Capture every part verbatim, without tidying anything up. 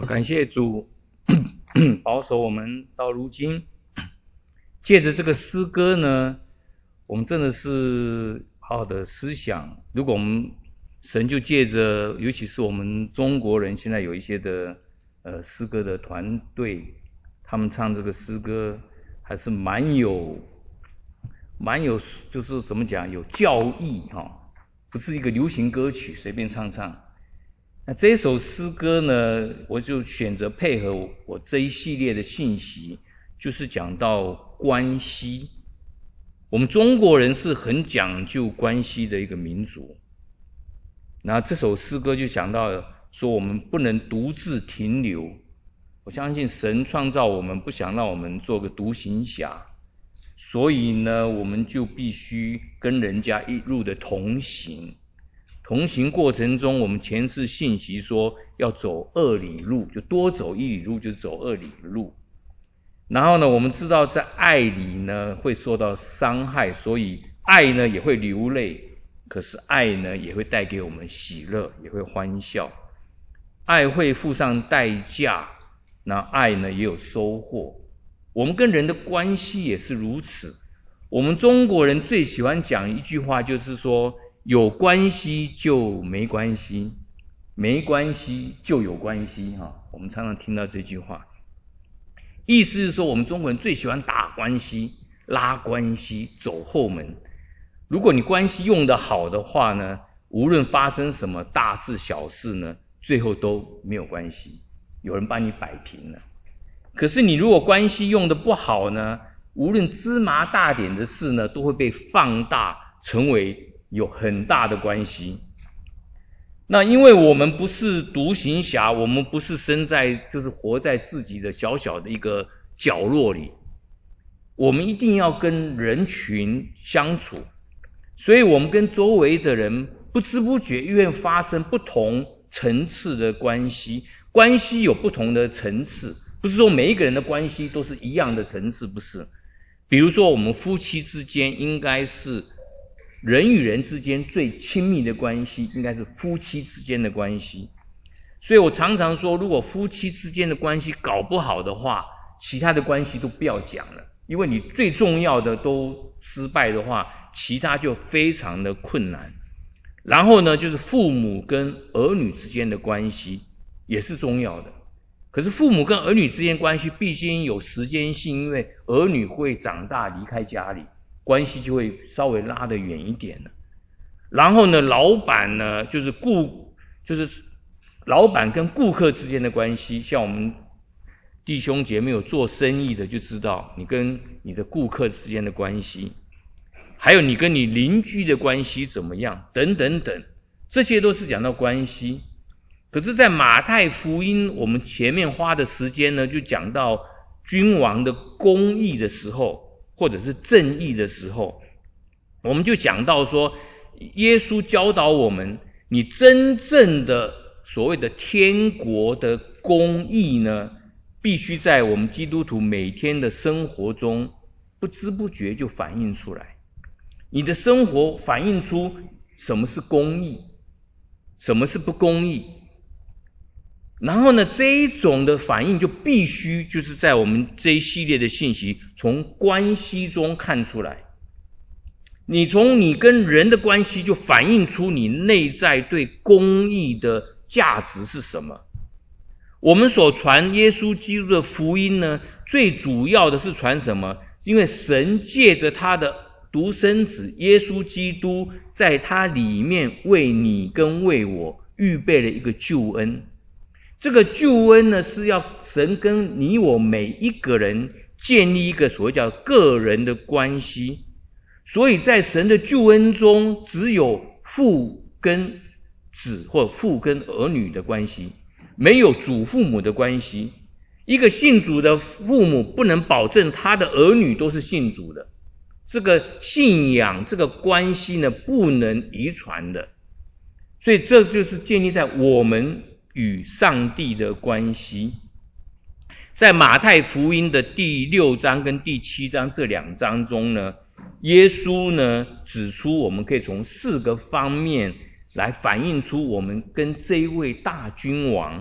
感谢主保守我们到如今，借着这个诗歌呢，我们真的是好好的思想。如果我们神就借着，尤其是我们中国人现在有一些的呃诗歌的团队，他们唱这个诗歌还是蛮有蛮有，就是怎么讲，有教义哈、哦，不是一个流行歌曲随便唱唱。那这首诗歌呢，我就选择配合我这一系列的信息，就是讲到关系。我们中国人是很讲究关系的一个民族。那这首诗歌就讲到说，我们不能独自停留。我相信神创造我们，不想让我们做个独行侠，所以呢，我们就必须跟人家一路的同行。同行过程中，我们前次信息说要走二里路，就多走一里路就是走二里路。然后呢，我们知道在爱里呢会受到伤害，所以爱呢也会流泪，可是爱呢也会带给我们喜乐，也会欢笑。爱会付上代价，那爱呢也有收获。我们跟人的关系也是如此。我们中国人最喜欢讲一句话，就是说有关系就没关系，没关系就有关系哈。我们常常听到这句话，意思是说我们中国人最喜欢打关系、拉关系、走后门。如果你关系用得好的话呢，无论发生什么大事小事呢，最后都没有关系，有人把你摆平了。可是你如果关系用得不好呢，无论芝麻大点的事呢，都会被放大，成为有很大的关系。那因为我们不是独行侠，我们不是生在就是活在自己的小小的一个角落里，我们一定要跟人群相处，所以我们跟周围的人不知不觉因为发生不同层次的关系，关系有不同的层次，不是说每一个人的关系都是一样的层次，不是。比如说我们夫妻之间应该是人与人之间最亲密的关系，应该是夫妻之间的关系。所以我常常说，如果夫妻之间的关系搞不好的话，其他的关系都不要讲了，因为你最重要的都失败的话，其他就非常的困难。然后呢，就是父母跟儿女之间的关系也是重要的。可是父母跟儿女之间关系毕竟有时间性，因为儿女会长大离开家里，关系就会稍微拉得远一点了。然后呢，老板呢，就是顾，就是老板跟顾客之间的关系，像我们弟兄姐妹有做生意的就知道，你跟你的顾客之间的关系，还有你跟你邻居的关系怎么样，等等等，这些都是讲到关系。可是在马太福音我们前面花的时间呢，就讲到君王的公义的时候，或者是正义的时候，我们就讲到说，耶稣教导我们，你真正的所谓的天国的公义呢，必须在我们基督徒每天的生活中不知不觉就反映出来。你的生活反映出什么是公义，什么是不公义。然后呢，这一种的反应就必须就是在我们这一系列的信息从关系中看出来。你从你跟人的关系就反映出你内在对公义的价值是什么。我们所传耶稣基督的福音呢，最主要的是传什么？因为神借着他的独生子耶稣基督，在他里面为你跟为我预备了一个救恩。这个救恩呢，是要神跟你我每一个人建立一个所谓叫个人的关系。所以在神的救恩中，只有父跟子或父跟儿女的关系，没有祖父母的关系。一个信主的父母不能保证他的儿女都是信主的，这个信仰这个关系呢，不能遗传的。所以这就是建立在我们与上帝的关系。在马太福音的第六章跟第七章这两章中呢，耶稣呢指出我们可以从四个方面来反映出我们跟这一位大君王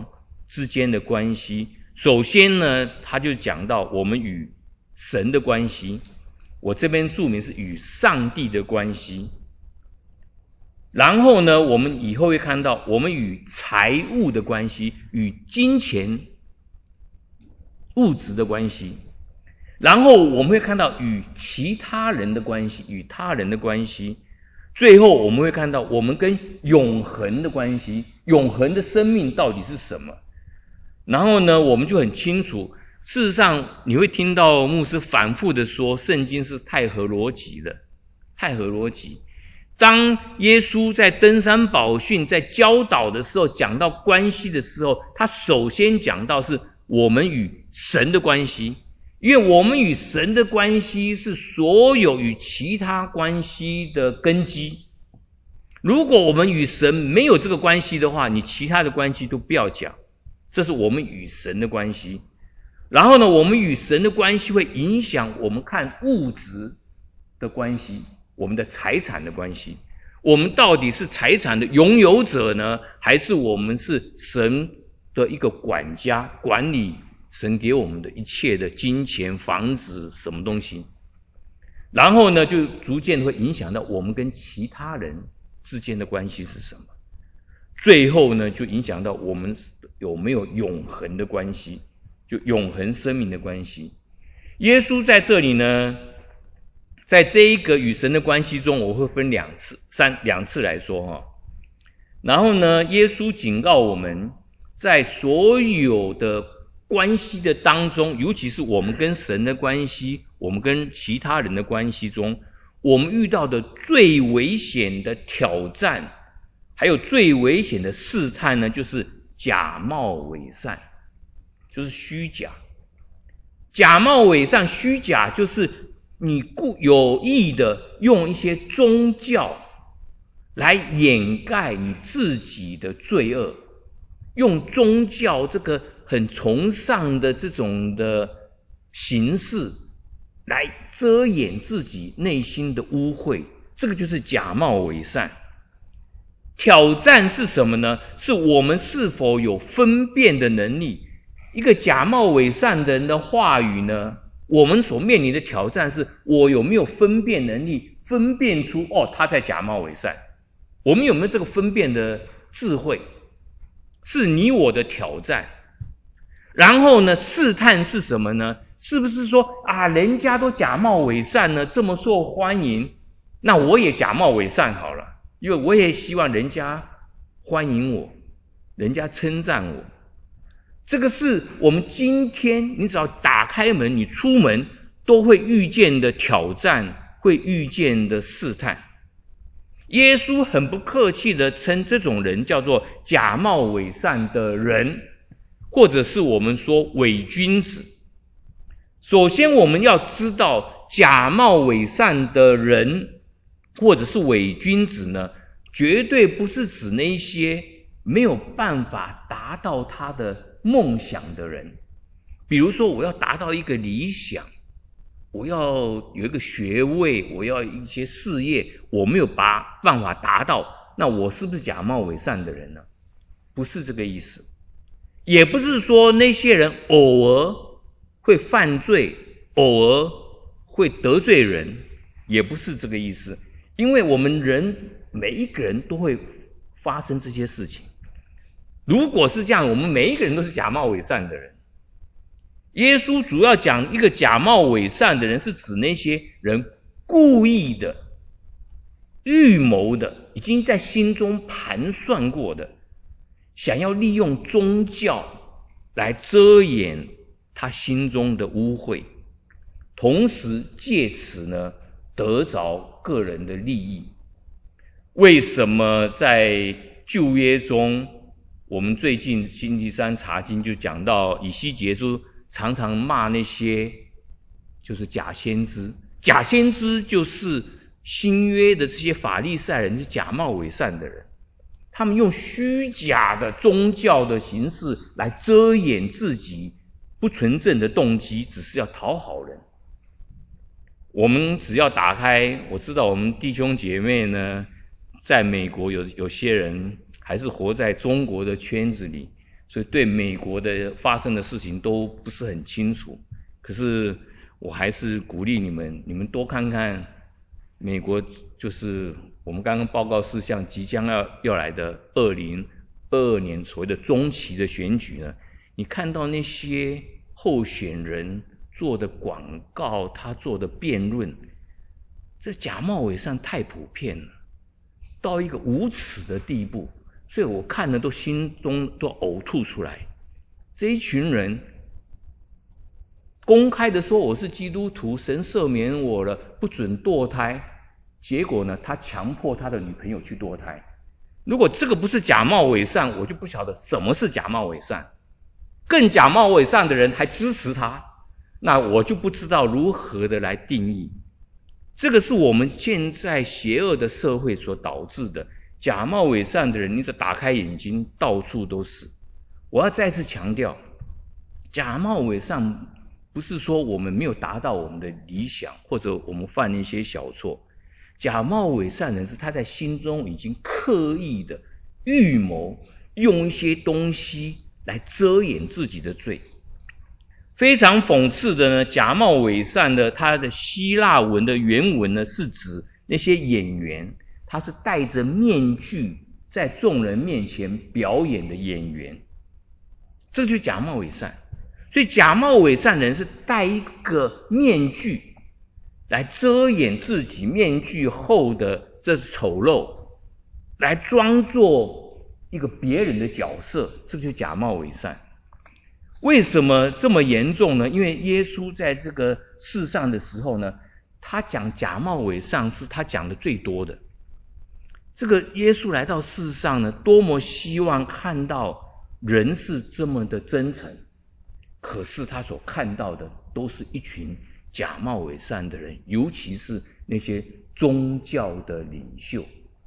之间的关系。首先呢，他就讲到我们与神的关系，我这边注明是与上帝的关系。然后呢，我们以后会看到我们与财物的关系，与金钱物质的关系。然后我们会看到与其他人的关系，与他人的关系。最后我们会看到我们跟永恒的关系，永恒的生命到底是什么。然后呢，我们就很清楚，事实上你会听到牧师反复的说，圣经是太合逻辑的，太合逻辑。当耶稣在登山宝训在教导的时候，讲到关系的时候，他首先讲到是我们与神的关系，因为我们与神的关系是所有与其他关系的根基。如果我们与神没有这个关系的话，你其他的关系都不要讲，这是我们与神的关系。然后呢，我们与神的关系会影响我们看物质的关系，我们的财产的关系。我们到底是财产的拥有者呢，还是我们是神的一个管家，管理神给我们的一切的金钱、房子什么东西。然后呢，就逐渐会影响到我们跟其他人之间的关系是什么。最后呢，就影响到我们有没有永恒的关系，就永恒生命的关系。耶稣在这里呢，在这一个与神的关系中，我会分两次三两次来说哈。然后呢，耶稣警告我们，在所有的关系的当中，尤其是我们跟神的关系，我们跟其他人的关系中，我们遇到的最危险的挑战，还有最危险的试探呢，就是假冒伪善，就是虚假。假冒伪善，虚假就是你故有意的用一些宗教来掩盖你自己的罪恶，用宗教这个很崇尚的这种的形式来遮掩自己内心的污秽，这个就是假冒伪善。挑战是什么呢？是我们是否有分辨的能力。一个假冒伪善的人的话语呢，我们所面临的挑战是我有没有分辨能力，分辨出哦他在假冒伪善。我们有没有这个分辨的智慧，是你我的挑战。然后呢，试探是什么呢？是不是说啊，人家都假冒伪善呢，这么受欢迎，那我也假冒伪善好了，因为我也希望人家欢迎我，人家称赞我。这个是我们今天你只要打开门，你出门都会遇见的挑战，会遇见的试探。耶稣很不客气的称这种人叫做假冒伪善的人，或者是我们说伪君子。首先我们要知道，假冒伪善的人或者是伪君子呢，绝对不是指那些没有办法达到他的梦想的人。比如说我要达到一个理想，我要有一个学位，我要一些事业，我没有办法达到，那我是不是假冒伪善的人呢？不是这个意思。也不是说那些人偶尔会犯罪，偶尔会得罪人，也不是这个意思。因为我们人每一个人都会发生这些事情。如果是这样，我们每一个人都是假冒伪善的人。耶稣主要讲一个假冒伪善的人，是指那些人故意的、预谋的，已经在心中盘算过的，想要利用宗教来遮掩他心中的污秽，同时借此呢得着个人的利益。为什么在旧约中，我们最近星期三查经就讲到以西结书常常骂那些就是假先知，假先知就是新约的这些法利赛人，是假冒伪善的人，他们用虚假的宗教的形式来遮掩自己不纯正的动机，只是要讨好人。我们只要打开，我知道我们弟兄姐妹呢，在美国有有些人还是活在中国的圈子里， 所以对美国的发生的事情都不是很清楚。可是我还是鼓励你们，你们多看看美国，就是我们刚刚报告事项即将要要来的二零二二年所谓的中期的选举呢，你看到那些候选人做的广告，他做的辩论，这假冒伪善太普遍了，到一个无耻的地步，所以我看了都心中都呕吐出来。这一群人公开的说我是基督徒，神赦免我了，不准堕胎，结果呢，他强迫他的女朋友去堕胎。如果这个不是假冒伪善，我就不晓得什么是假冒伪善。更假冒伪善的人还支持他，那我就不知道如何的来定义。这个是我们现在邪恶的社会所导致的。假冒伪善的人，你只打开眼睛，到处都是。我要再次强调，假冒伪善不是说我们没有达到我们的理想，或者我们犯了一些小错。假冒伪善人是他在心中已经刻意的预谋，用一些东西来遮掩自己的罪。非常讽刺的呢，假冒伪善的他的希腊文的原文呢，是指那些演员，他是戴着面具在众人面前表演的演员，这就是假冒伪善。所以假冒伪善人是戴一个面具来遮掩自己面具后的这丑陋，来装作一个别人的角色，这就是假冒伪善。为什么这么严重呢？因为耶稣在这个世上的时候呢，他讲假冒伪善是他讲的最多的。这个耶稣来到世上呢，多么希望看到人是这么的真诚，可是他所看到的都是一群假冒伪善的人，尤其是那些宗教的领袖。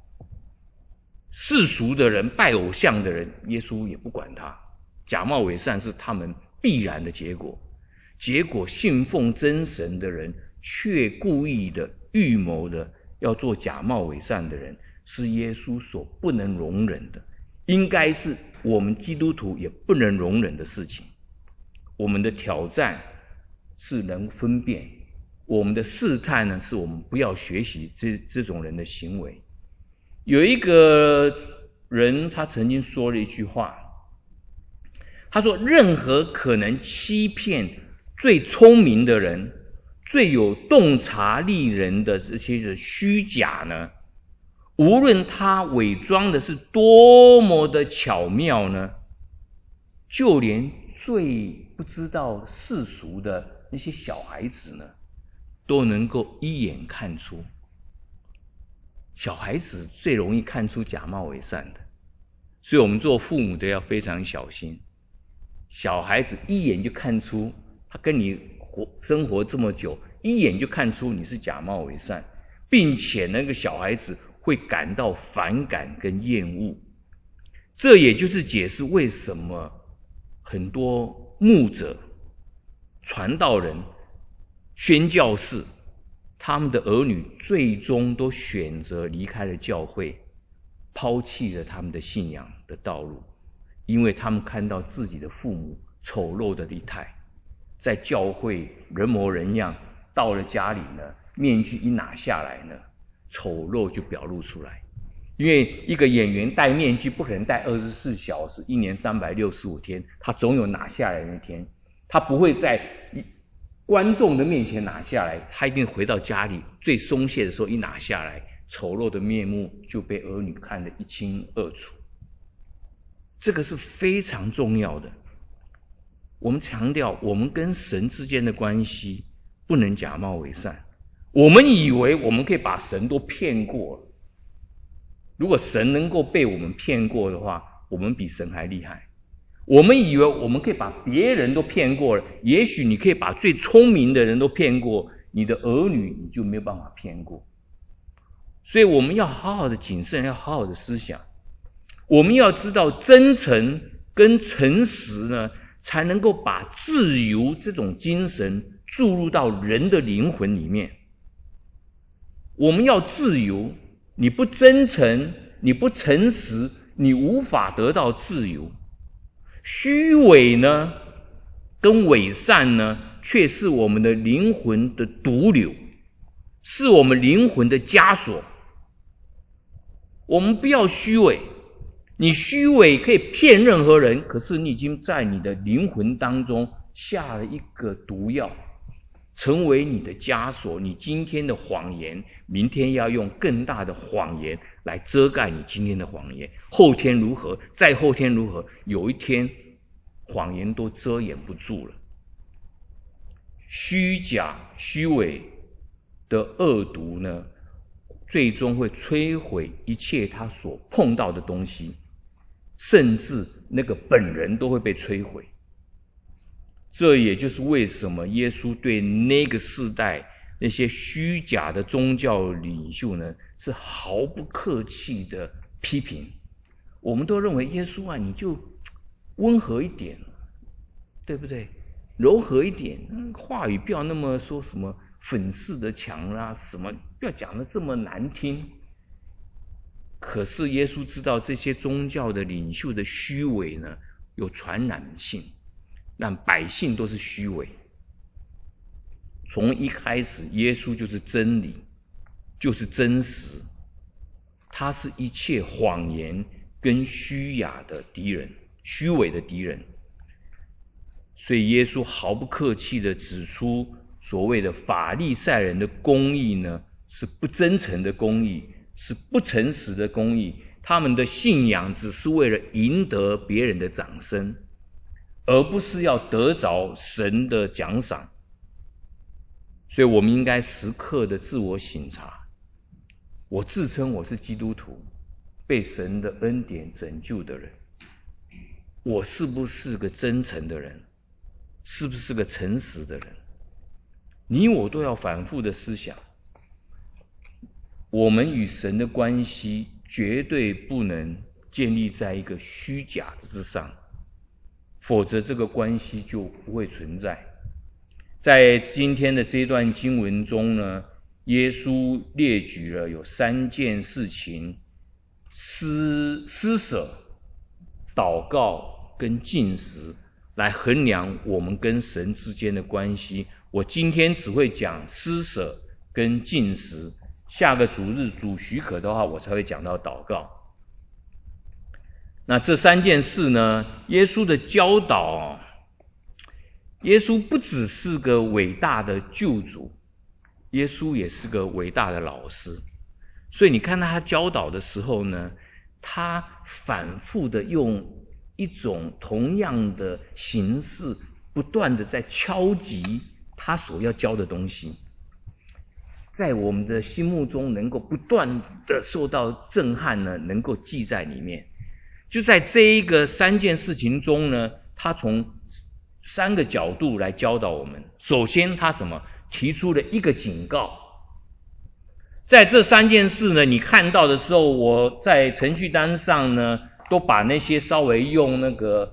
世俗的人，拜偶像的人，耶稣也不管他。假冒伪善是他们必然的结果，结果信奉真神的人却故意的预谋的要做假冒伪善的人，是耶稣所不能容忍的，应该是我们基督徒也不能容忍的事情。我们的挑战是能分辨，我们的试探呢，是我们不要学习这这种人的行为。有一个人他曾经说了一句话，他说任何可能欺骗最聪明的人，最有洞察力人的这些的虚假呢，无论他伪装的是多么的巧妙呢，就连最不知道世俗的那些小孩子呢，都能够一眼看出。小孩子最容易看出假冒伪善的，所以我们做父母的要非常小心。小孩子一眼就看出，他跟你活生活这么久，一眼就看出你是假冒伪善，并且那个小孩子会感到反感跟厌恶。这也就是解释为什么很多牧者、传道人、宣教士，他们的儿女最终都选择离开了教会，抛弃了他们的信仰的道路，因为他们看到自己的父母丑陋的离态，在教会人模人样，到了家里呢，面具一拿下来呢，丑陋就表露出来。因为一个演员戴面具不可能戴二十四小时，一年三百六十五天，他总有拿下来的那天，他不会在观众的面前拿下来，他一定回到家里最松懈的时候一拿下来，丑陋的面目就被儿女看得一清二楚。这个是非常重要的。我们强调，我们跟神之间的关系不能假冒伪善。我们以为我们可以把神都骗过了，如果神能够被我们骗过的话，我们比神还厉害。我们以为我们可以把别人都骗过了，也许你可以把最聪明的人都骗过，你的儿女你就没有办法骗过。所以我们要好好的谨慎，要好好的思想。我们要知道真诚跟诚实呢，才能够把自由这种精神注入到人的灵魂里面。我们要自由，你不真诚，你不诚实，你无法得到自由。 虚伪呢，跟伪善呢，却是我们的灵魂的毒瘤，是我们灵魂的枷锁。我们不要虚伪，你虚伪可以骗任何人，可是你已经在你的灵魂当中下了一个毒药，成为你的枷锁。你今天的谎言，明天要用更大的谎言来遮盖你今天的谎言，后天如何，再后天如何，有一天谎言都遮掩不住了。虚假虚伪的恶毒呢，最终会摧毁一切他所碰到的东西，甚至那个本人都会被摧毁。这也就是为什么耶稣对那个世代那些虚假的宗教领袖呢，是毫不客气的批评。我们都认为耶稣啊，你就温和一点，对不对？柔和一点，话语不要那么说什么粉饰的墙啦，什么不要讲得这么难听。可是耶稣知道这些宗教的领袖的虚伪呢，有传染性，让百姓都是虚伪。从一开始，耶稣就是真理，就是真实，他是一切谎言跟虚假的敌人，虚伪的敌人。所以耶稣毫不客气地指出，所谓的法利赛人的公义呢，是不真诚的公义，是不诚实的公义。他们的信仰只是为了赢得别人的掌声，而不是要得着神的奖赏。所以我们应该时刻的自我省察，我自称我是基督徒，被神的恩典拯救的人，我是不是个真诚的人，是不是个诚实的人？你我都要反复的思想，我们与神的关系绝对不能建立在一个虚假之上，否则这个关系就不会存在。在今天的这段经文中呢，耶稣列举了有三件事情：施施舍、祷告跟禁食，来衡量我们跟神之间的关系。我今天只会讲施舍跟禁食，下个主日主许可的话，我才会讲到祷告。那这三件事呢，耶稣的教导，耶稣不只是个伟大的救主，耶稣也是个伟大的老师。所以你看他教导的时候呢，他反复的用一种同样的形式，不断的在敲击他所要教的东西，在我们的心目中能够不断的受到震撼呢，能够记在里面。就在这一个三件事情中呢，他从三个角度来教导我们。首先他什么？提出了一个警告。在这三件事呢，你看到的时候，我在程序单上呢，都把那些稍微用那个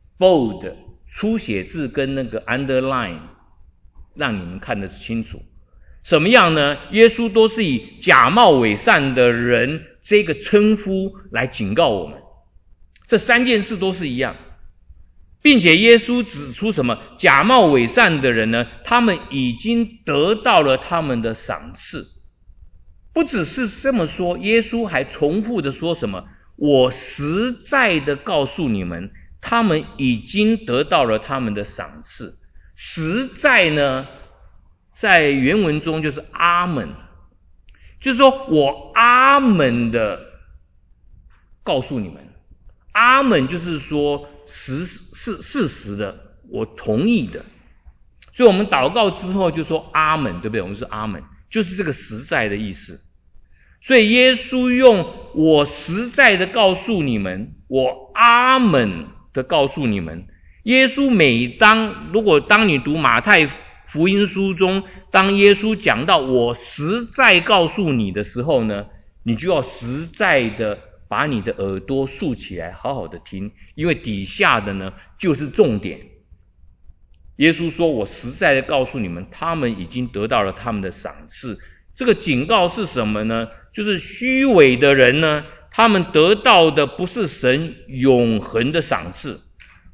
bold 粗写字跟那个 underline 让你们看得清楚。什么样呢？耶稣都是以假冒伪善的人这个称呼来警告我们。这三件事都是一样，并且耶稣指出什么？假冒伪善的人呢，他们已经得到了他们的赏赐。不只是这么说，耶稣还重复的说什么？我实在的告诉你们，他们已经得到了他们的赏赐。实在呢，在原文中就是阿们，就是说我阿们的告诉你们。阿们就是说实是事实的，我同意的。所以我们祷告之后就说阿们，对不对？我们说阿们，就是这个实在的意思。所以耶稣用我实在的告诉你们，我阿们的告诉你们。耶稣每当如果当你读马太福音书中，当耶稣讲到我实在告诉你的时候呢，你就要实在的把你的耳朵竖起来，好好的听，因为底下的呢就是重点。耶稣说我实在的告诉你们，他们已经得到了他们的赏赐。这个警告是什么呢？就是虚伪的人呢，他们得到的不是神永恒的赏赐，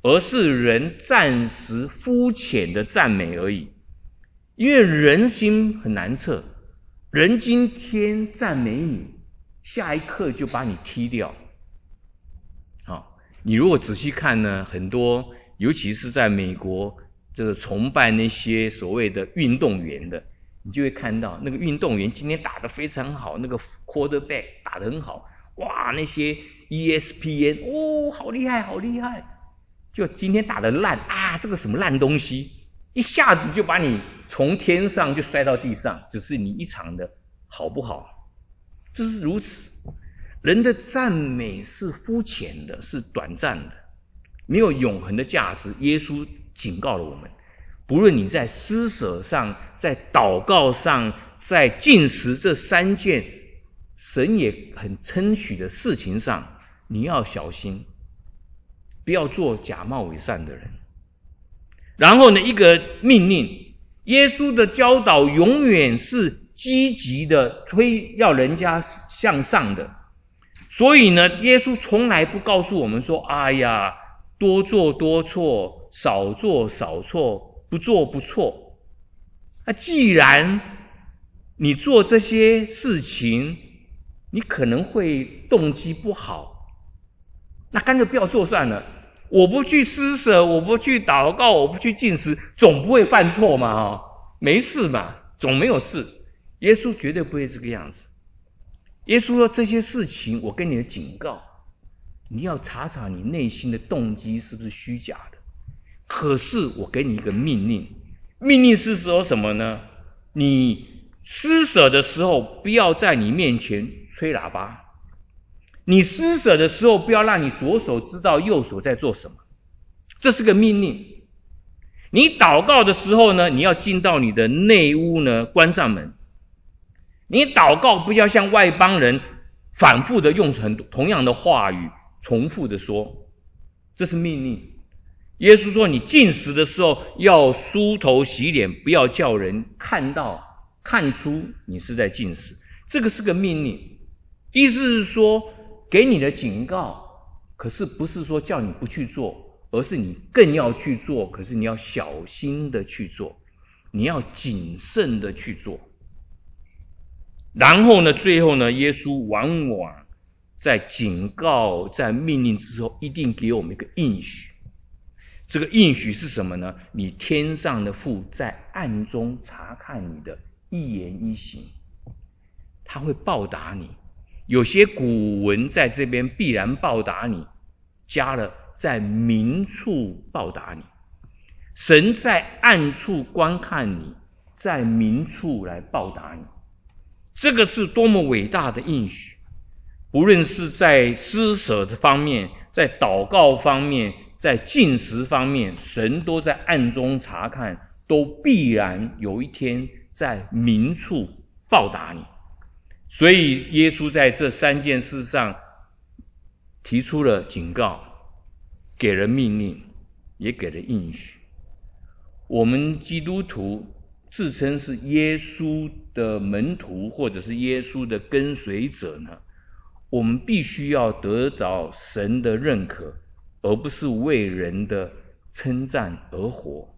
而是人暂时肤浅的赞美而已。因为人心很难测，人今天赞美你，下一刻就把你踢掉。好，你如果仔细看呢，很多尤其是在美国这个崇拜那些所谓的运动员的，你就会看到那个运动员今天打得非常好，那个 quarterback 打得很好，哇，那些 E S P N 哦，好厉害好厉害，就今天打得烂啊，这个什么烂东西，一下子就把你从天上就摔到地上，只是你一场的好不好，就是如此。人的赞美是肤浅的，是短暂的，没有永恒的价值。耶稣警告了我们，不论你在施舍上，在祷告上，在禁食这三件神也很称许的事情上，你要小心，不要做假冒伪善的人。然后呢，一个命令，耶稣的教导永远是积极的推要人家向上的。所以呢，耶稣从来不告诉我们说，哎呀，多做多错，少做少错，不做不错。那既然你做这些事情，你可能会动机不好，那干脆不要做算了。我不去施舍，我不去祷告，我不去禁食，总不会犯错嘛，哦，没事嘛，总没有事。耶稣绝对不会这个样子。耶稣说这些事情，我跟你的警告，你要查查你内心的动机是不是虚假的。可是我给你一个命令，命令是说什么呢？你施舍的时候，不要在你面前吹喇叭。你施舍的时候，不要让你左手知道右手在做什么，这是个命令。你祷告的时候呢，你要进到你的内屋呢，关上门。你祷告不要像外邦人反复的用很同样的话语重复的说，这是命令。耶稣说你禁食的时候要梳头洗脸，不要叫人看到看出你是在禁食，这个是个命令。意思是说给你的警告，可是不是说叫你不去做，而是你更要去做，可是你要小心的去做，你要谨慎的去做。然后呢，最后呢，耶稣往往在警告在命令之后一定给我们一个应许。这个应许是什么呢？你天上的父在暗中察看你的一言一行，他会报答你。有些古文在这边必然报答你，加了在明处报答你。神在暗处观看你，在明处来报答你。这个是多么伟大的应许，不论是在施舍的方面，在祷告方面，在禁食方面，神都在暗中察看，都必然有一天在明处报答你。所以耶稣在这三件事上提出了警告，给了命令，也给了应许。我们基督徒自称是耶稣的门徒或者是耶稣的跟随者呢，我们必须要得到神的认可，而不是为人的称赞而活。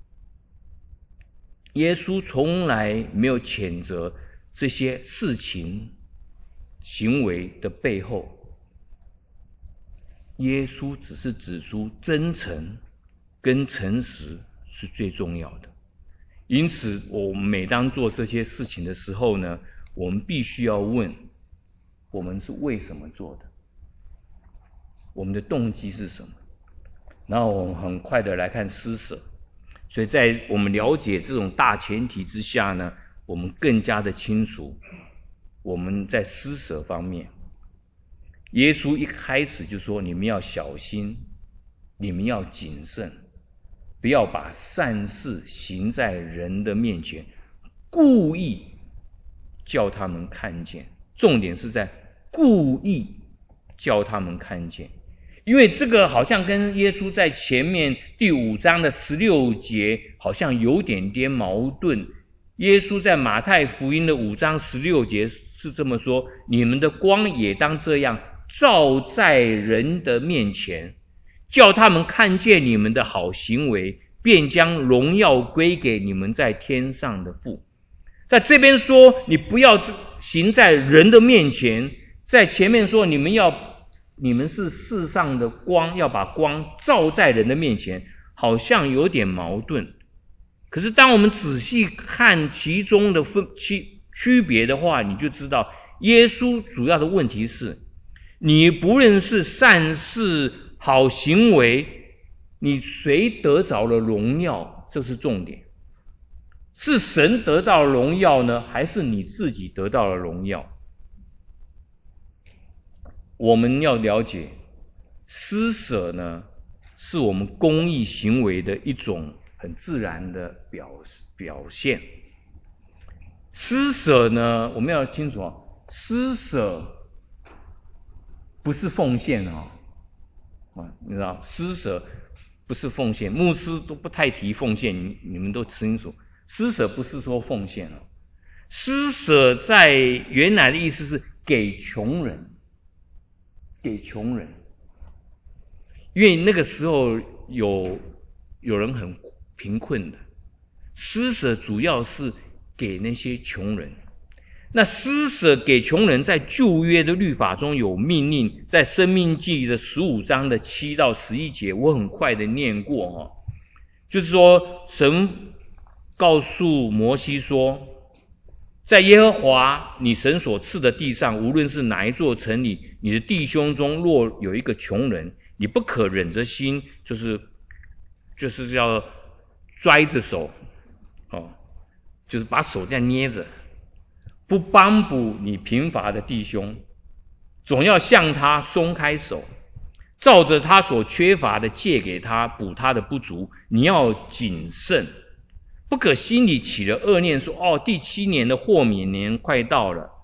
耶稣从来没有谴责这些事情行为的背后，耶稣只是指出真诚跟诚实是最重要的。因此我们每当做这些事情的时候呢，我们必须要问，我们是为什么做的，我们的动机是什么。然后我们很快的来看施舍。所以在我们了解这种大前提之下呢，我们更加的清楚我们在施舍方面，耶稣一开始就说，你们要小心，你们要谨慎，不要把善事行在人的面前，故意叫他们看见。重点是在故意叫他们看见。因为这个好像跟耶稣在前面第五章的十六节好像有点点矛盾。耶稣在马太福音的五章十六节是这么说，你们的光也当这样照在人的面前， 叫他们看见你们的好行为，便将荣耀归给你们在天上的父。在这边说，你不要行在人的面前，在前面说你们要，你们是世上的光，要把光照在人的面前，好像有点矛盾。可是当我们仔细看其中的分区区别的话，你就知道耶稣主要的问题是，你不论是善事好行为，你谁得着了荣耀，这是重点。是神得到了荣耀呢，还是你自己得到了荣耀？我们要了解，施舍呢，是我们公益行为的一种很自然的表表现。施舍呢，我们要清楚啊，施舍不是奉献啊，啊，你知道，施舍不是奉献，牧师都不太提奉献，你你们都清楚。施舍不是说奉献了，施舍在原来的意思是给穷人，给穷人，因为那个时候有有人很贫困的，施舍主要是给那些穷人。那施舍给穷人在旧约的律法中有命令，在申命记的十五章的七到十一节，我很快的念过哈，就是说神告诉摩西说，在耶和华你神所赐的地上，无论是哪一座城里，你的弟兄中若有一个穷人，你不可忍着心，就是就是要拽着手，哦，就是把手这样捏着，不帮补你贫乏的弟兄，总要向他松开手，照着他所缺乏的借给他，补他的不足。你要谨慎，不可心里起了恶念，说哦，第七年的豁免年快到了，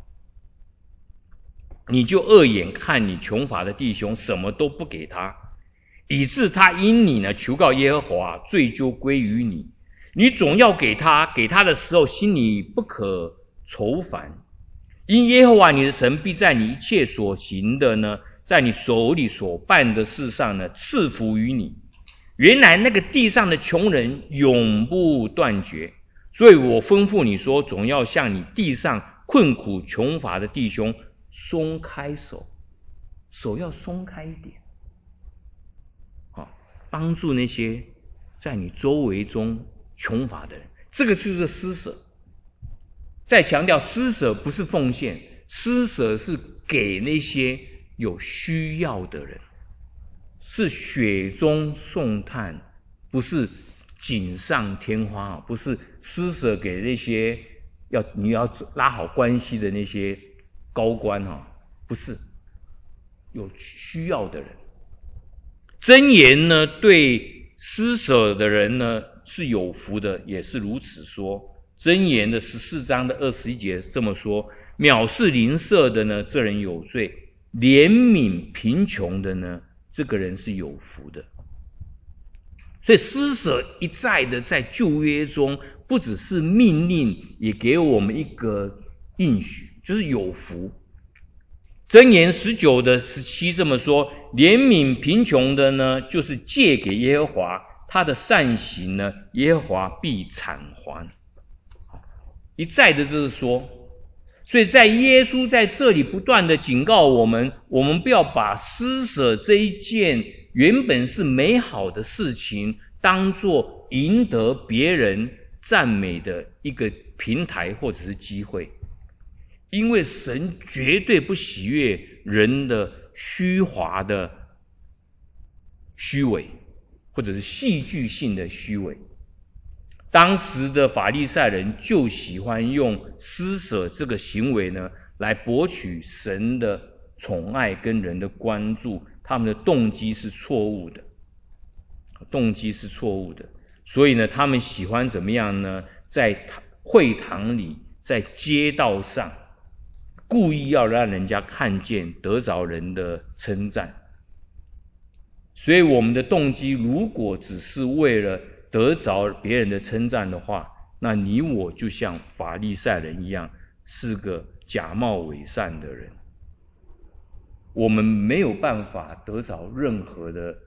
你就恶眼看你穷乏的弟兄，什么都不给他，以致他因你呢求告耶和华，罪就归于你。你总要给他，给他的时候心里不可愁烦，因耶和华你的神必在你一切所行的呢，在你手里所办的事上呢赐福于你。原来那个地上的穷人永不断绝，所以我吩咐你说，总要向你地上困苦穷乏的弟兄松开手，手要松开一点，好，帮助那些在你周围中穷乏的人，这个就是施舍。再强调，施舍不是奉献，施舍是给那些有需要的人，是雪中送炭，不是锦上添花，不是施舍给那些要你要拉好关系的那些高官，不是，有需要的人。箴言呢，对施舍的人呢是有福的，也是如此说。箴言的十四章的二十一节这么说：藐视邻舍的呢，这人有罪；怜悯贫穷的呢，这个人是有福的。所以施舍一再的在旧约中，不只是命令，也给我们一个应许，就是有福。箴言十九的十七这么说：怜悯贫穷的呢，就是借给耶和华，他的善行呢，耶和华必偿还。一再的这是说，所以在耶稣在这里不断的警告我们，我们不要把施舍这一件原本是美好的事情，当作赢得别人赞美的一个平台或者是机会。因为神绝对不喜悦人的虚华的虚伪，或者是戏剧性的虚伪。当时的法利赛人就喜欢用施舍这个行为呢，来博取神的宠爱跟人的关注，他们的动机是错误的，动机是错误的。所以呢，他们喜欢怎么样呢？在会堂里，在街道上，故意要让人家看见，得着人的称赞。所以我们的动机如果只是为了得着别人的称赞的话，那你我就像法利赛人一样，是个假冒伪善的人。我们没有办法得着任何的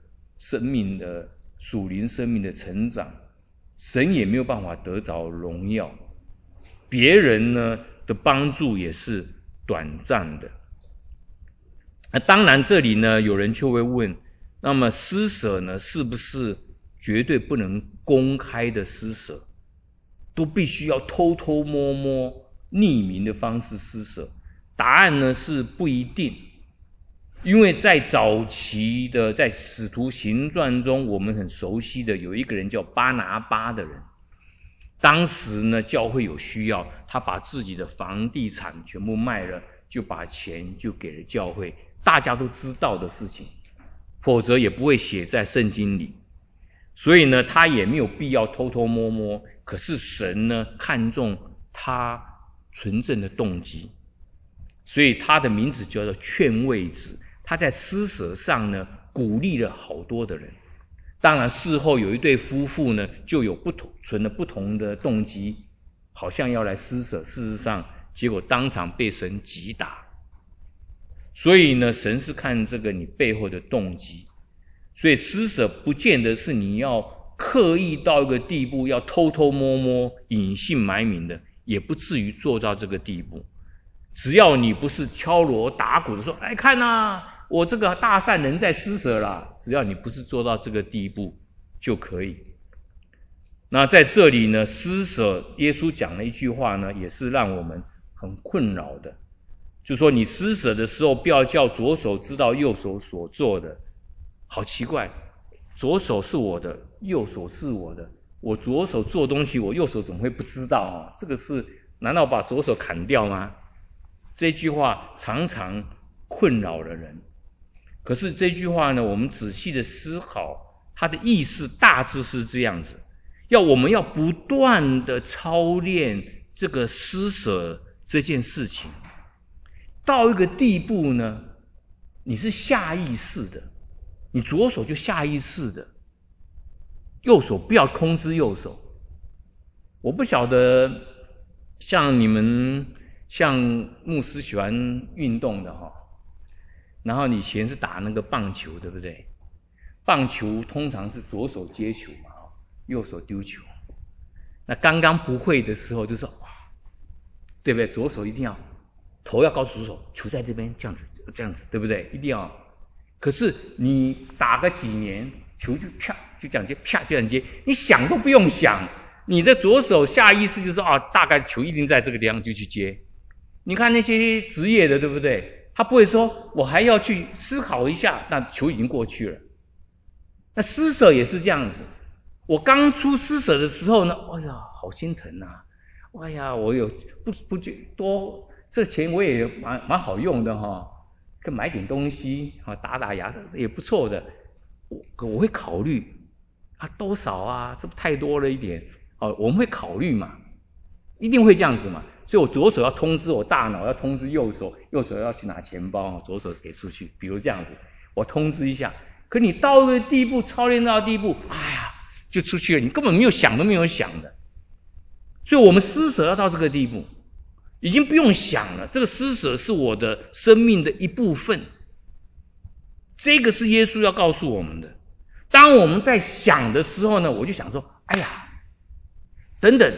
生命的属灵生命的成长，神也没有办法得着荣耀，别人呢的帮助也是短暂的。那当然这里呢有人就会问，那么施舍呢是不是绝对不能公开的施舍，都必须要偷偷摸摸匿名的方式施舍？答案呢是不一定。因为在早期的在使徒行传中，我们很熟悉的有一个人叫巴拿巴的人，当时呢教会有需要，他把自己的房地产全部卖了，就把钱就给了教会，大家都知道的事情，否则也不会写在圣经里。所以呢他也没有必要偷偷摸摸，可是神呢看重他纯正的动机，所以他的名字叫做劝慰子。他在施舍上呢鼓励了好多的人。当然事后有一对夫妇呢就有不同存了不同的动机，好像要来施舍，事实上结果当场被神击打。所以呢神是看这个你背后的动机，所以施舍不见得是你要刻意到一个地步，要偷偷摸摸隐姓埋名的，也不至于做到这个地步。只要你不是敲锣打鼓的说，哎看啊我这个大善人在施舍啦，只要你不是做到这个地步就可以。那在这里呢施舍耶稣讲了一句话呢也是让我们很困扰的，就是说你施舍的时候不要叫左手知道右手所做的。好奇怪，左手是我的，右手是我的，我左手做东西我右手怎么会不知道啊？这个是难道把左手砍掉吗？这句话常常困扰了人。可是这句话呢我们仔细的思考，它的意思大致是这样子，要我们要不断的操练这个施舍这件事情，到一个地步呢你是下意识的，你左手就下意识的，右手不要通知右手。我不晓得像你们像牧师喜欢运动的齁，然后你以前是打那个棒球对不对？棒球通常是左手接球嘛，右手丢球。那刚刚不会的时候就说，对不对？左手一定要头要告诉左手，球在这边，这样子这样子，对不对？一定要。可是你打个几年，球就啪就这样接，啪就这样接，你想都不用想，你的左手下意识就是啊，大概球一定在这个地方就去接。你看那些职业的，对不对？他不会说我还要去思考一下，那球已经过去了。那施舍也是这样子，我刚出施舍的时候呢，哎呀好心疼啊，哎呀我有不不多这钱我也蛮蛮好用的哈，可买点东西啊，打打牙也不错的。我我会考虑啊多少啊，这不太多了一点哦，我们会考虑嘛，一定会这样子嘛。所以我左手要通知我大脑，要通知右手，右手要去拿钱包，左手给出去，比如这样子，我通知一下。可你到一个地步，操练到地步，哎呀，就出去了，你根本没有想都没有想的。所以我们施舍要到这个地步，已经不用想了，这个施舍是我的生命的一部分。这个是耶稣要告诉我们的。当我们在想的时候呢，我就想说，哎呀，等等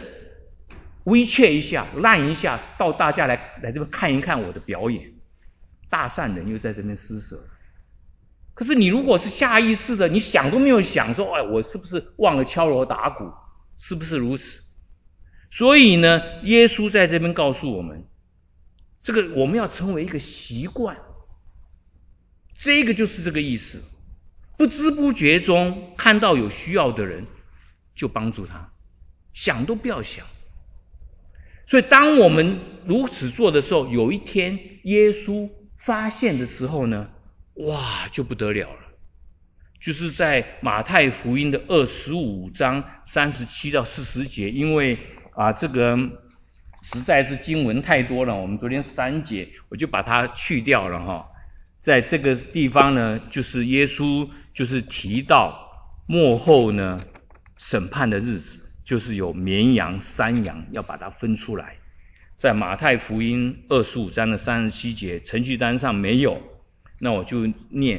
，WeChat一下 ，Line 一下，到大家来来这边看一看我的表演。大善人又在这边施舍。可是你如果是下意识的，你想都没有想说，哎，我是不是忘了敲锣打鼓？是不是如此？所以呢，耶稣在这边告诉我们，这个我们要成为一个习惯。这个就是这个意思，不知不觉中看到有需要的人就帮助他，想都不要想。所以当我们如此做的时候，有一天耶稣发现的时候呢，哇就不得了了。就是在马太福音的二十五章三十七到四十节，因为啊这个实在是经文太多了，我们昨天三节我就把它去掉了哈。在这个地方呢，就是耶稣就是提到末后呢审判的日子，就是有绵羊山羊要把它分出来。在马太福音二十五章的三十七节，程序单上没有，那我就念。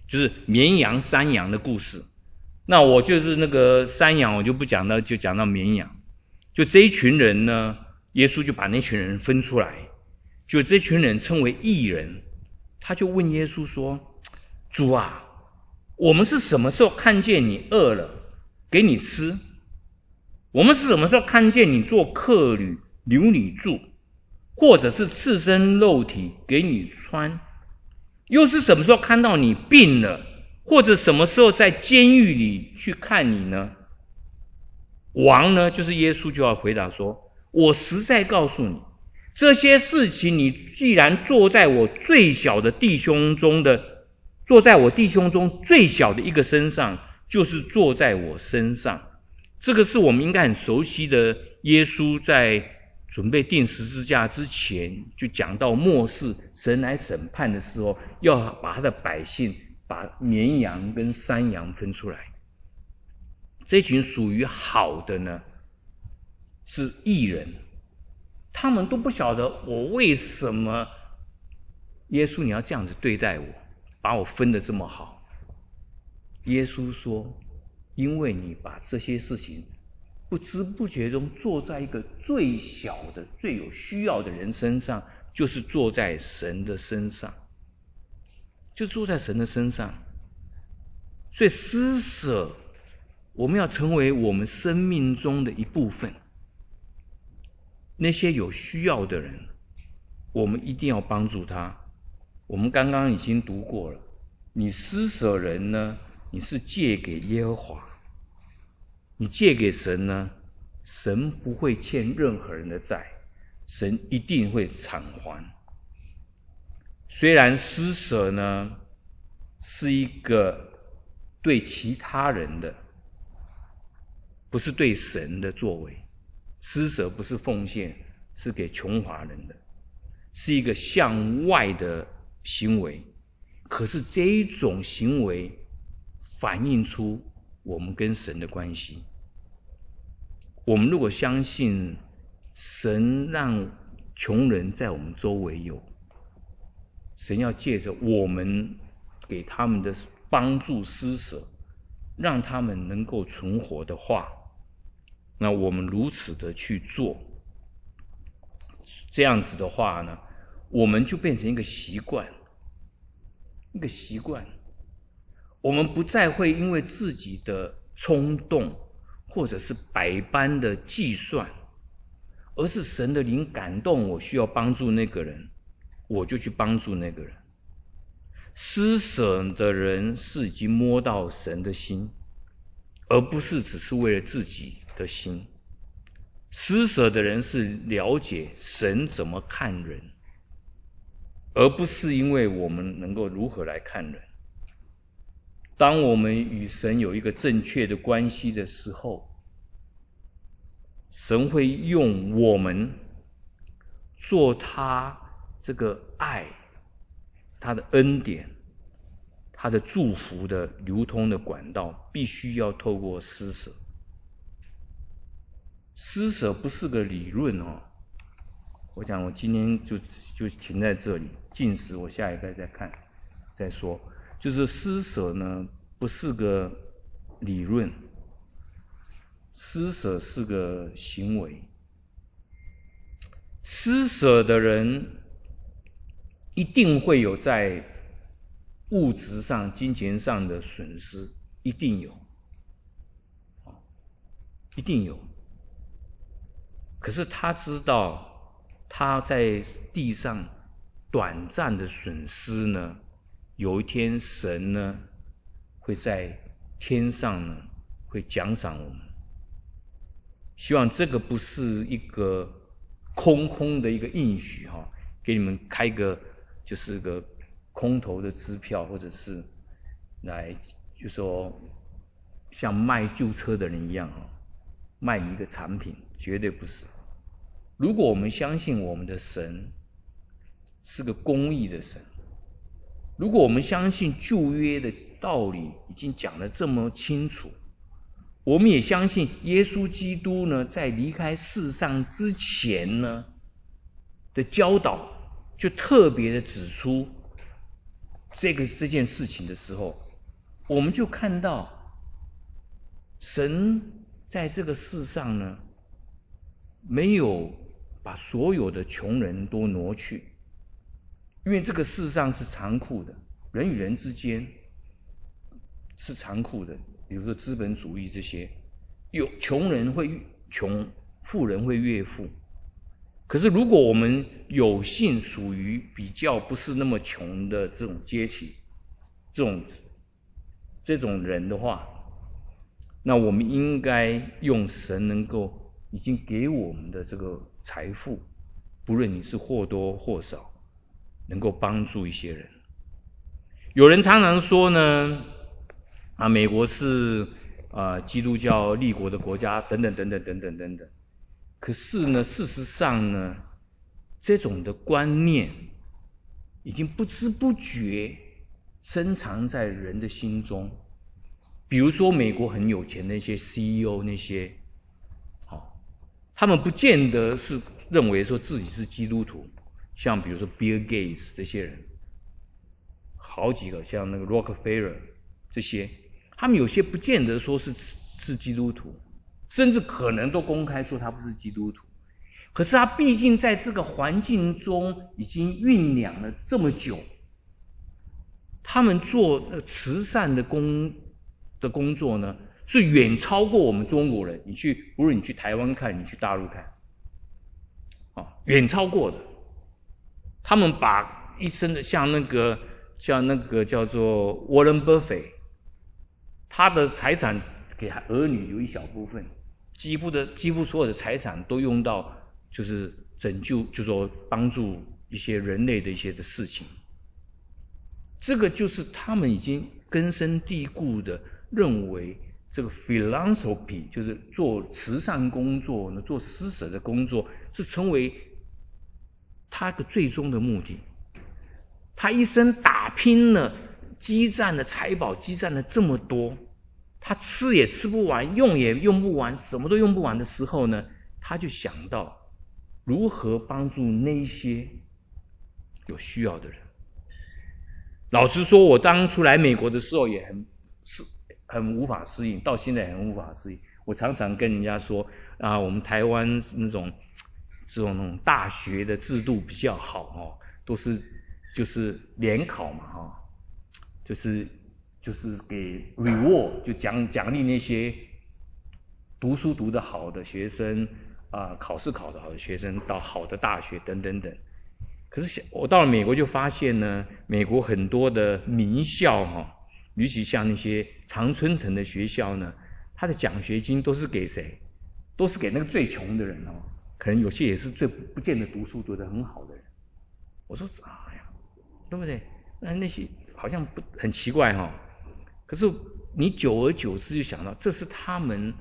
就是绵羊山羊的故事。那我就是那个山羊，我就不讲到，就讲到绵羊。就这一群人呢，耶稣就把那群人分出来，就这群人称为义人。他就问耶稣说，主啊，我们是什么时候看见你饿了给你吃？我们是什么时候看见你做客旅留你住，或者是赤身肉体给你穿？又是什么时候看到你病了，或者什么时候在监狱里去看你呢？王呢，就是耶稣就要回答说，我实在告诉你，这些事情你既然做在我最小的弟兄中的，做在我弟兄中最小的一个身上，就是做在我身上。这个是我们应该很熟悉的，耶稣在准备钉十字架之前就讲到末世神来审判的时候，要把他的百姓把绵羊跟山羊分出来。这群属于好的呢是义人，他们都不晓得我为什么耶稣你要这样子对待我，把我分得这么好。耶稣说，因为你把这些事情不知不觉中做在一个最小的最有需要的人身上，就是做在神的身上，就做在神的身上。所以施舍我们要成为我们生命中的一部分，那些有需要的人我们一定要帮助他。我们刚刚已经读过了，你施舍人呢，你是借给耶和华，你借给神呢，神不会欠任何人的债，神一定会偿还。虽然施舍呢是一个对其他人的，不是对神的作为，施舍不是奉献，是给穷乏人的，是一个向外的行为。可是这一种行为反映出我们跟神的关系。我们如果相信神让穷人在我们周围有，神要借着我们给他们的帮助施舍，让他们能够存活的话，那我们如此的去做，这样子的话呢，我们就变成一个习惯，一个习惯。我们不再会因为自己的冲动或者是百般的计算，而是神的灵感动我需要帮助那个人，我就去帮助那个人。施舍的人是已经摸到神的心，而不是只是为了自己的心。施舍的人是了解神怎么看人，而不是因为我们能够如何来看人。当我们与神有一个正确的关系的时候，神会用我们做他这个爱，他的恩典，他的祝福的流通的管道，必须要透过施舍。施舍不是个理论哦，我讲我今天就就停在这里，禁食我下一拜再看再说。就是施舍呢不是个理论，施舍是个行为。施舍的人一定会有在物质上金钱上的损失，一定有，一定有。可是他知道他在地上短暂的损失呢，有一天神呢会在天上呢会奖赏我们。希望这个不是一个空空的一个应许哈，给你们开个就是个空头的支票，或者是来就说像卖旧车的人一样哈，卖你一个产品，绝对不是。如果我们相信我们的神是个公义的神，如果我们相信旧约的道理已经讲得这么清楚，我们也相信耶稣基督呢在离开世上之前呢的教导，就特别的指出这个这件事情的时候，我们就看到神在这个世上呢，没有把所有的穷人都挪去，因为这个世上是残酷的，人与人之间是残酷的，比如说资本主义这些，有穷人会穷，富人会越富。可是如果我们有幸属于比较不是那么穷的这种阶级，这种这种人的话，那我们应该用神能够已经给我们的这个财富，不论你是或多或少，能够帮助一些人。有人常常说呢，啊，美国是啊、呃、基督教立国的国家，等等等等等等等等。可是呢，事实上呢，这种的观念已经不知不觉深藏在人的心中。比如说，美国很有钱的那些 C E O 那些，好、哦，他们不见得是认为说自己是基督徒，像比如说 Bill Gates 这些人，好几个像那个 Rockefeller 这些，他们有些不见得说是是基督徒。甚至可能都公开说他不是基督徒，可是他毕竟在这个环境中已经酝酿了这么久，他们做慈善的工的工作呢，是远超过我们中国人。你去，无论你去台湾看，你去大陆看，啊，远超过的。他们把一生的像那个像那个叫做 Warren Buffett， 他的财产给儿女留一小部分。几乎的几乎所有的财产都用到，就是拯救，就是说帮助一些人类的一些的事情。这个就是他们已经根深蒂固的认为，这个 philanthropy 就是做慈善工作呢，做施舍的工作是成为他的最终的目的。他一生打拼了，积攒了财宝，积攒了这么多。他吃也吃不完，用也用不完，什么都用不完的时候呢，他就想到如何帮助那些有需要的人。老实说，我当初来美国的时候也很是很无法适应，到现在也很无法适应。我常常跟人家说啊，我们台湾是那种这种那种大学的制度比较好哦，都是就是联考嘛哈、哦，就是就是给 reward 就奖奖励那些读书读得好的学生啊、呃，考试考得好的学生到好的大学等等等。可是我到了美国就发现呢，美国很多的名校哈、哦，尤其像那些常春藤的学校呢，他的奖学金都是给谁？都是给那个最穷的人哦，可能有些也是最不见得读书读得很好的人。我说哎呀，对不对？那那些好像不很奇怪哈、哦。可是你久而久之就想到，这是他们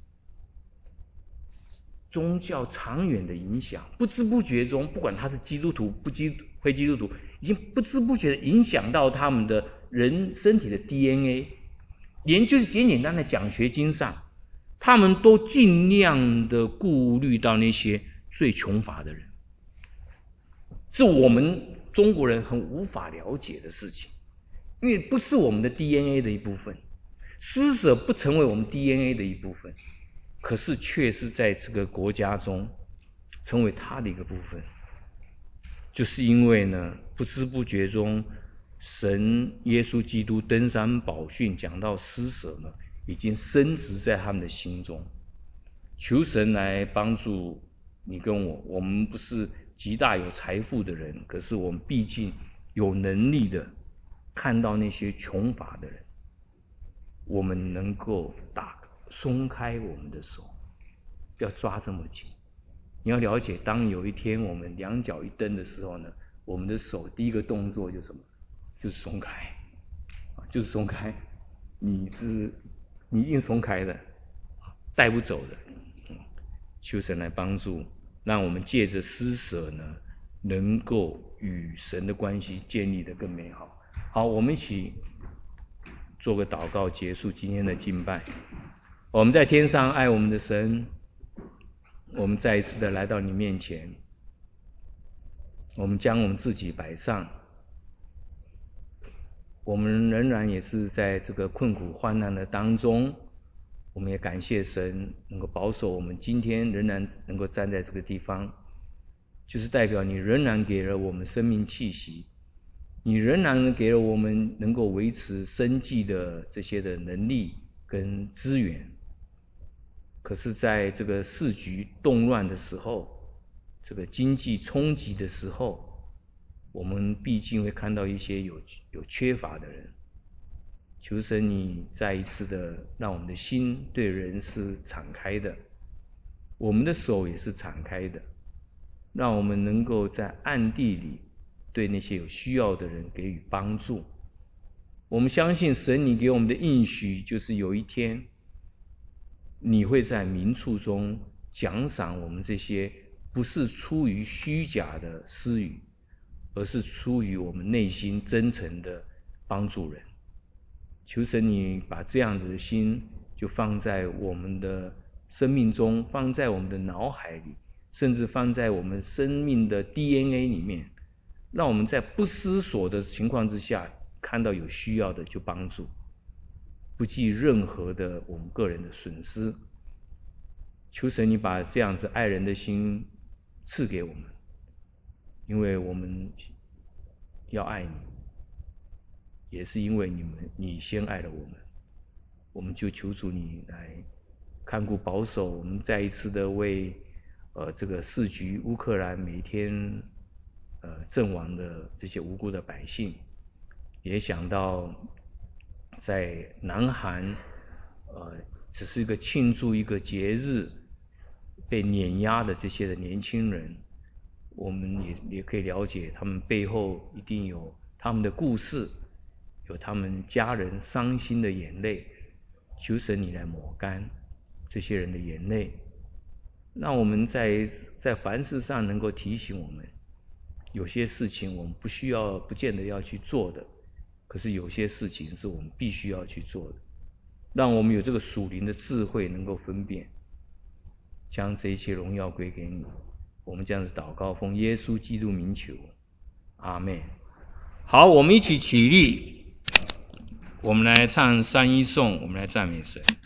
宗教长远的影响，不知不觉中，不管他是基督徒不基非基督徒，已经不知不觉的影响到他们的人身体的 D N A， 连就是简简单的奖学金上，他们都尽量的顾虑到那些最穷乏的人，是我们中国人很无法了解的事情，因为不是我们的 D N A 的一部分，施舍不成为我们 D N A 的一部分。可是却是在这个国家中成为他的一个部分，就是因为呢，不知不觉中，神耶稣基督登山宝训讲到施舍呢，已经深植在他们的心中。求神来帮助你跟我，我们不是极大有财富的人，可是我们毕竟有能力的看到那些穷乏的人，我们能够打松开我们的手，不要抓这么紧。你要了解，当有一天我们两脚一蹬的时候呢，我们的手第一个动作就是什么？就是松开，就是松开。你是你一定松开的，带不走的。求神来帮助，让我们借着施舍呢，能够与神的关系建立得更美好。好，我们一起做个祷告，结束今天的敬拜。我们在天上爱我们的神，我们再一次的来到你面前，我们将我们自己摆上， 我们仍然也是在这个困苦患难的当中，我们也感谢神能够保守我们今天仍然能够站在这个地方，就是代表你仍然给了我们生命气息，你仍然给了我们能够维持生计的这些的能力跟资源。可是在这个世局动乱的时候，这个经济冲击的时候，我们毕竟会看到一些有有缺乏的人。求神你再一次的让我们的心对人是敞开的，我们的手也是敞开的，让我们能够在暗地里对那些有需要的人给予帮助。我们相信神你给我们的应许，就是有一天你会在明处中奖赏我们这些不是出于虚假的施予，而是出于我们内心真诚的帮助人。求神你把这样子的心就放在我们的生命中，放在我们的脑海里，甚至放在我们生命的 D N A 里面，让我们在不思索的情况之下，看到有需要的就帮助，不计任何的我们个人的损失。求神你把这样子爱人的心赐给我们，因为我们要爱你，也是因为你们你先爱了我们，我们就求主你来看顾保守我们，再一次的为呃这个世局乌克兰每天呃阵亡的这些无辜的百姓，也想到在南韩呃只是一个庆祝一个节日被碾压的这些的年轻人，我们也也可以了解他们背后一定有他们的故事，有他们家人伤心的眼泪。求神你来抹干这些人的眼泪，让我们在在凡事上能够提醒我们，有些事情我们不需要不见得要去做的，可是有些事情是我们必须要去做的，让我们有这个属灵的智慧能够分辨，将这一切荣耀归给你。我们这样子祷告，奉耶稣基督名求，阿们。好，我们一起起立，我们来唱三一颂，我们来赞美神。